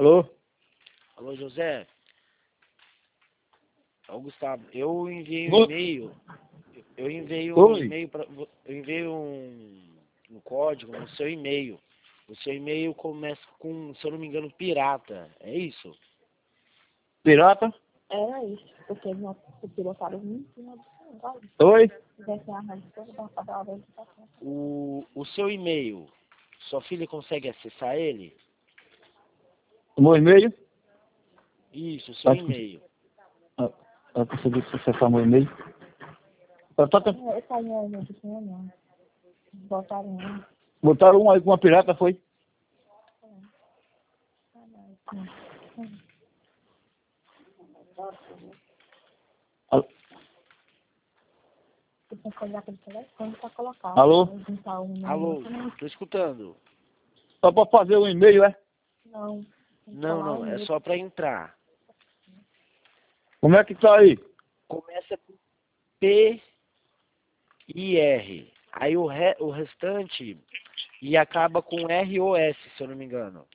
Alô? Alô, José? É o Gustavo. Eu enviei um Oi? e-mail. Eu enviei um Oi? e-mail para. Eu enviei um código no seu e-mail. O seu e-mail começa com, se eu não me engano, pirata. É isso? Pirata? Era isso, porque o pilotário não tinha Oi? O seu e-mail, sua filha consegue acessar ele? O meu e-mail? Isso, o seu Acho que- e-mail. Eu consegui acessar meu e-mail. Botaram um aí com uma pirata, foi? Alô? Alô? Alô, tô escutando. Só pra fazer um e-mail, é? Não, é só para entrar. Como é que tá aí? Começa com P e R. Aí o restante e acaba com R ou S, se eu não me engano.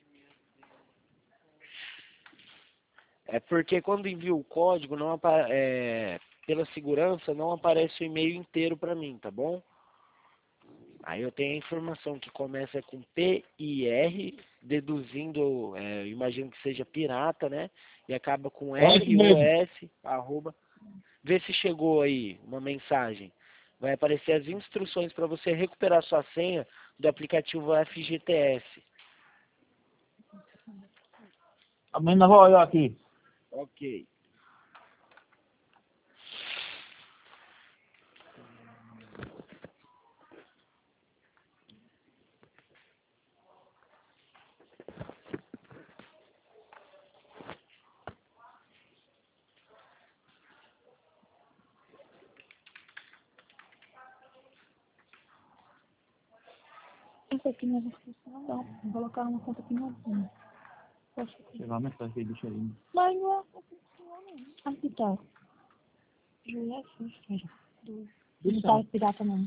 É porque quando envio o código, pela segurança, não aparece o e-mail inteiro para mim, tá bom? Aí eu tenho a informação que começa com P e R, deduzindo, imagino que seja pirata, né? E acaba com É isso R ou mesmo. S, arroba. Vê se chegou aí uma mensagem. Vai aparecer as instruções para você recuperar sua senha do aplicativo FGTS. A menina vai olhar aqui. Ok. Isso aqui não é descrição, não. Vou colocar uma conta aqui no Sei lá, mensagem que deixa aí. Mas não é descrição, não. Aqui tá. Julia Fischer. Não tá pirata, não.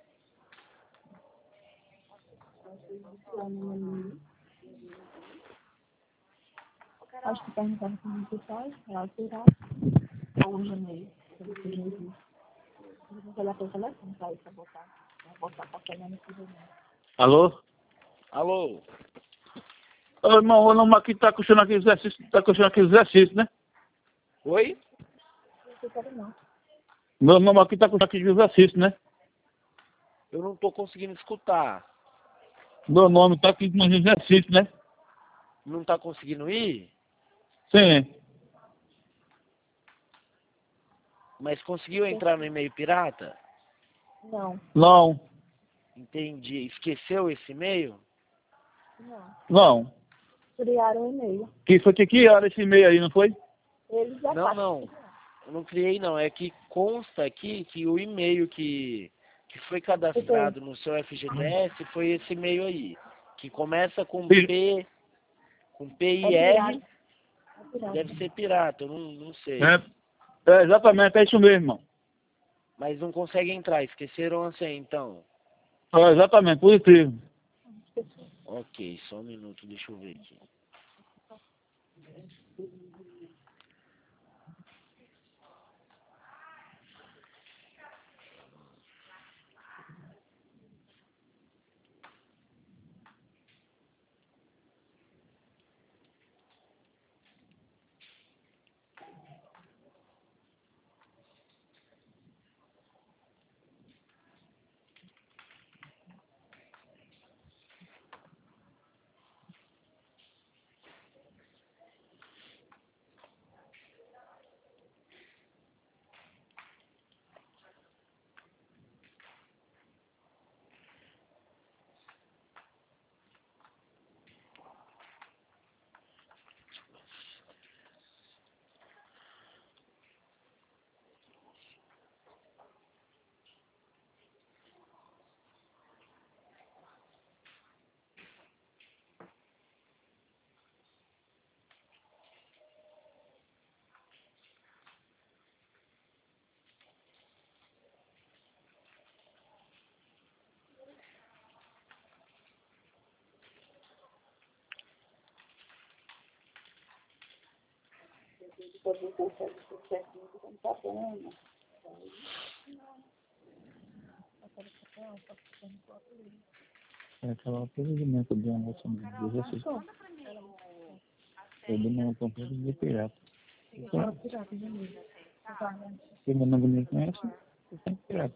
Acho que perguntaram para mim pessoal, ela pirata. Ou o Gmail. Eu vou olhar pelo telefone para isso, botar para pegar no filho. Alô? Alô? Ô, irmão, o nome aqui tá custando aquele exercício, né? Oi? Não quero não. Meu nome aqui tá custando aquele exercício, né? Eu não tô conseguindo escutar. Meu nome tá aqui com exercício, né? Não tá conseguindo ir? Sim. Mas conseguiu entrar no e-mail pirata? Não, Não. Entendi. Esqueceu esse e-mail? não. Não. Criaram um e-mail. Que foi que criaram esse e-mail aí, não foi? Eles já Não. Eu não criei, não. É que consta aqui que o e-mail que foi cadastrado no seu FGTS foi esse e-mail aí. Que começa com P e R. Deve ser pirata, eu não sei. Exatamente, é isso mesmo, irmão. Mas não consegue entrar, esqueceram a senha, então. Exatamente, positivo. Ok, só um minuto, deixa eu ver aqui. Aquela procedimento de uma moção de exercício. Eu dei uma companhia de pirata. Se meu nome ninguém conhece, eu tenho pirata.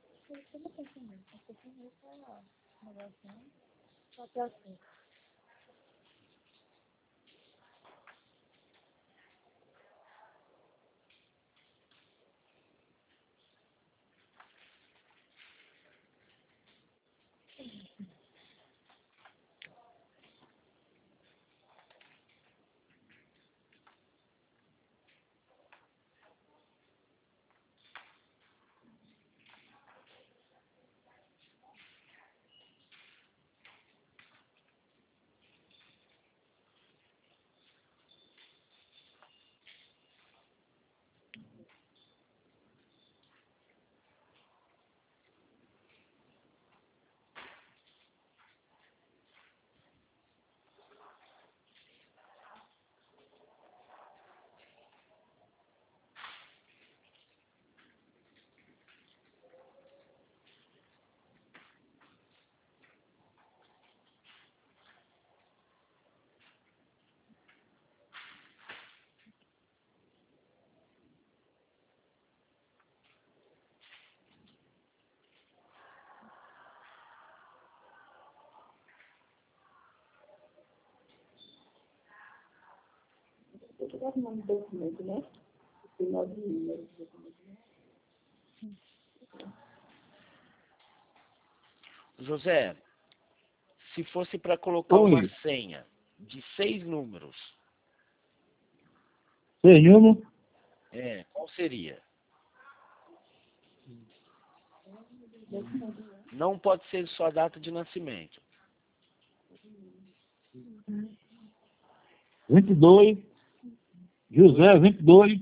José, se fosse para colocar uma Oi, senha de 6 números, seu número? qual seria? Não pode ser sua data de nascimento. 22, José 22.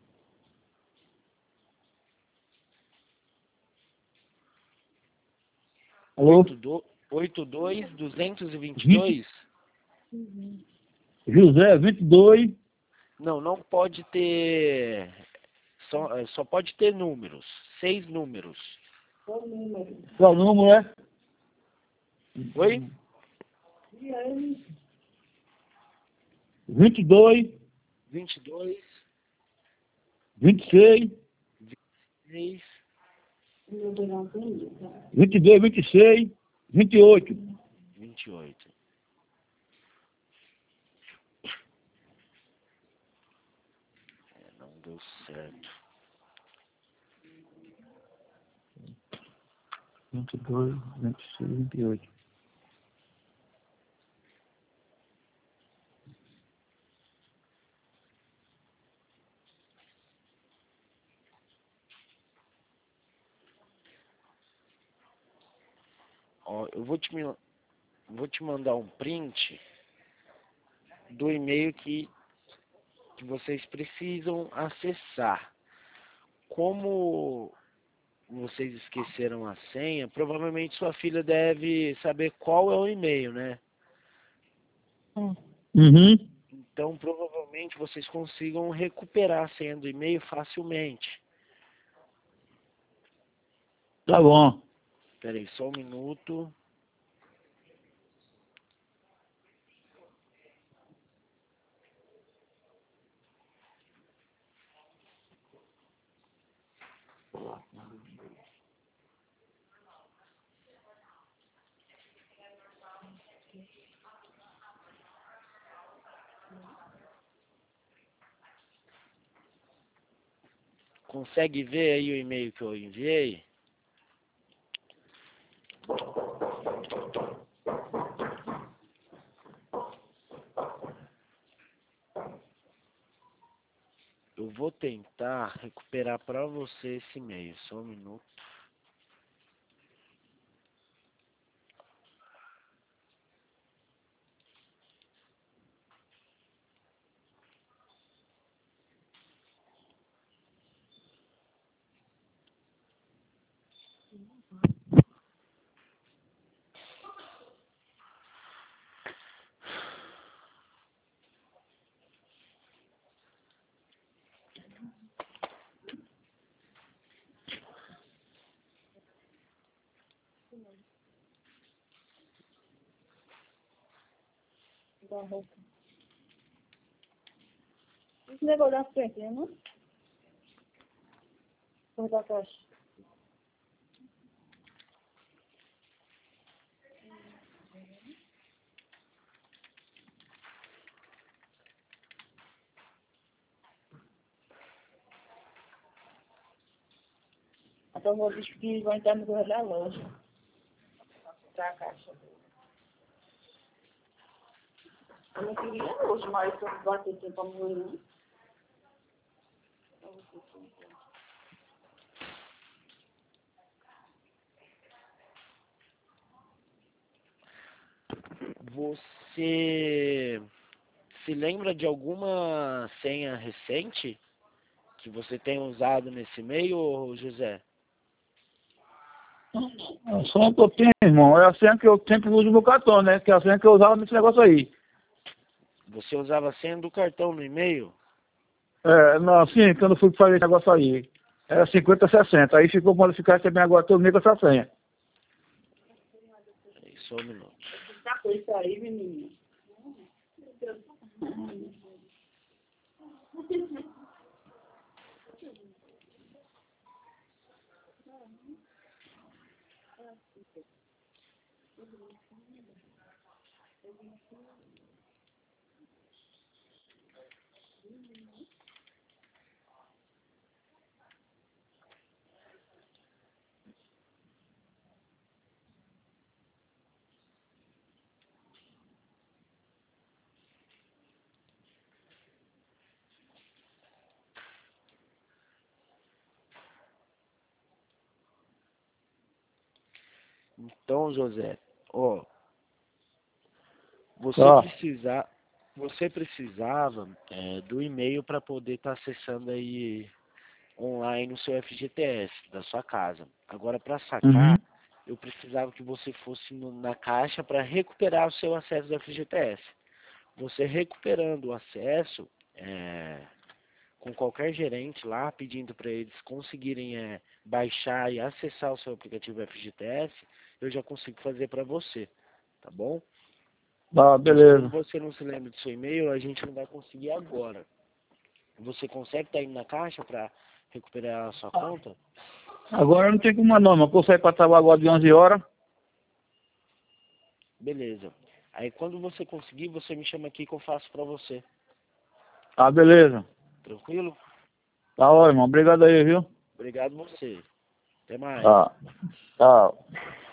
Alô? 82-222? José 22. Não pode ter. Só pode ter números. 6 números. Qual número é? Oi? 22, 22, 26, 26, 22, 26, 28. 28. Não deu certo. 22, 26, 28. Ó, eu vou te mandar um print do e-mail que vocês precisam acessar. Como vocês esqueceram a senha, provavelmente sua filha deve saber qual é o e-mail, né? Uhum. Então, provavelmente vocês consigam recuperar a senha do e-mail facilmente. Tá bom. Espera aí, só um minuto. Consegue ver aí o e-mail que eu enviei? Eu vou tentar recuperar para você esse e-mail. Só um minuto. Da roupa. Esse negócio da frente, né, não? Por da caixa. Então eu vou dizer que vão entrar no correio da loja. Pra caixa. Eu não queria hoje, mas eu vou bater tempo pra amanhã. Você se lembra de alguma senha recente que você tenha usado nesse e-mail, ô José? A senha que eu tenho, irmão, é a senha que eu sempre uso no cartão, né? Que é a senha que eu usava nesse negócio aí. Você usava a senha do cartão no e-mail? É, não, assim, quando eu fui fazer esse negócio aí, era 50-60. Aí ficou quando ficar também agora todo mundo com essa senha. Só um minuto. Tá com isso aí, menino. Então, José, ó, Ó, você precisava do e-mail para poder estar acessando aí online o seu FGTS da sua casa. Agora, para uhum. sacar, eu precisava que você fosse na caixa para recuperar o seu acesso do FGTS. Você recuperando o acesso com qualquer gerente lá, pedindo para eles conseguirem baixar e acessar o seu aplicativo FGTS, eu já consigo fazer para você, tá bom? Tá, Mas como beleza. você não se lembra do seu e-mail, a gente não vai conseguir agora. Você consegue estar indo na caixa para recuperar a sua conta? Agora não tem como não, mas consegue para trabalhar agora de 11 horas. Beleza. Aí quando você conseguir, você me chama aqui que eu faço para você. Tá, beleza. Tranquilo? Tá, ó, irmão. Obrigado aí, viu? Obrigado você. Até mais. Tá. Tchau.